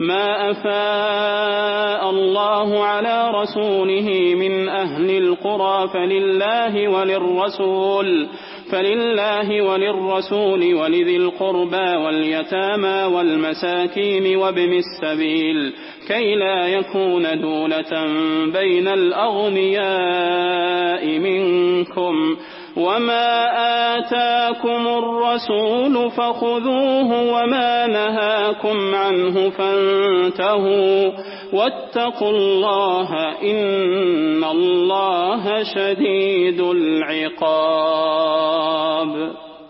ما أفاء الله على رسوله من أهل القرى فلله وللرسول ولذي القربى واليتامى والمساكين وابن السبيل كي لا يكون دولة بين الأغنياء منكم وما آتاكم الرسول فخذوه وما نهاكم عنه فانتهوا واتقوا الله إن الله شديد العقاب.